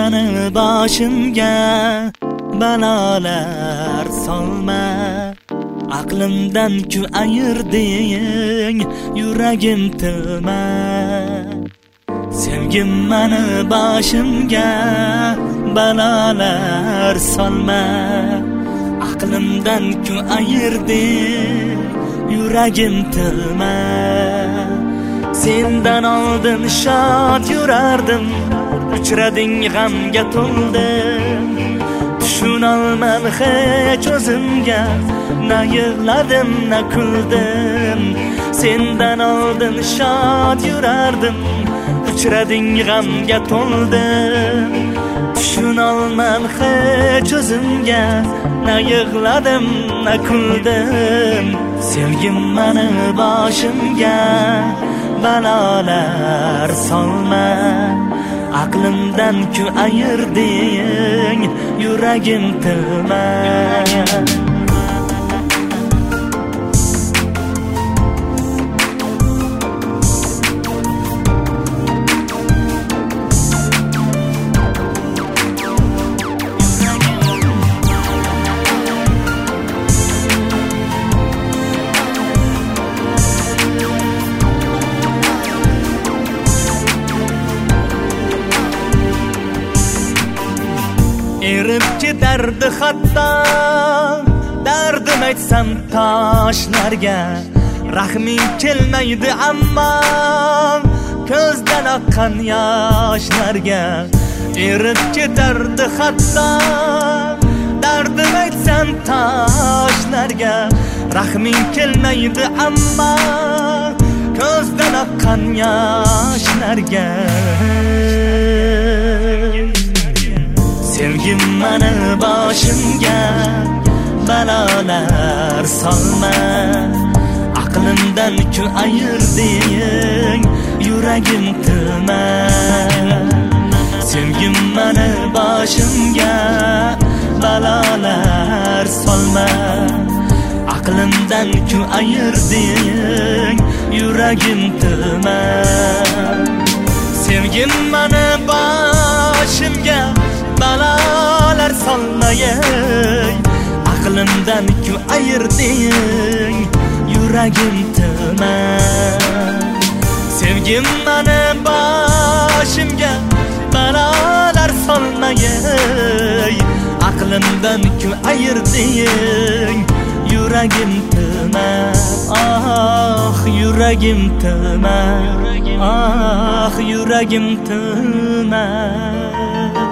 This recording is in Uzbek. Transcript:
mani boshimga balolar solma. Aqlimdan ku ayirding, yuragim tilma. Sevgim mani boshimga balolar solma. Aqlimdan ku ayirding, yuragim tilma. Sendan oldin shod yurardim, uchrading g'amga to'ldim. Tushunolman hech o'zimga, na yig'ladim na kuldim. Sendan oldin shod yurardim, uchrading g'amga to'ldim. Tushunolman hech o'zimga, na yig'ladim na kuldim. Sevgim mani boshimga balolar solma. Aqlimdan ku ayirding, yuragim tilma. Erib ketardi hatto dardim aytsam toshlarga. Rahming kelmaydi ammo ko'zdan oqqan yoshlarga. Erib ketardi hatto dardim aytsam toshlarga. Rahming kelmaydi ammo ko'zdan oqqan yoshlarga. Sevgim mani boshimga balolar solma. Aqlimdan ku ayirding, yuragim tilma. Sevgim mani boshimga balolar solma. Aqlimdan ku ayirding, yuragim tilma. Sevgim mani boshimga balolar solmayay. Aqlimdan ku ayirding, yuragim tilma. Sevgim mani boshimga balolar solmayay. Aqlimdan ku ayirding, yuragim tilma. Ah, yuragim tilma. Ah, yuragim tilma.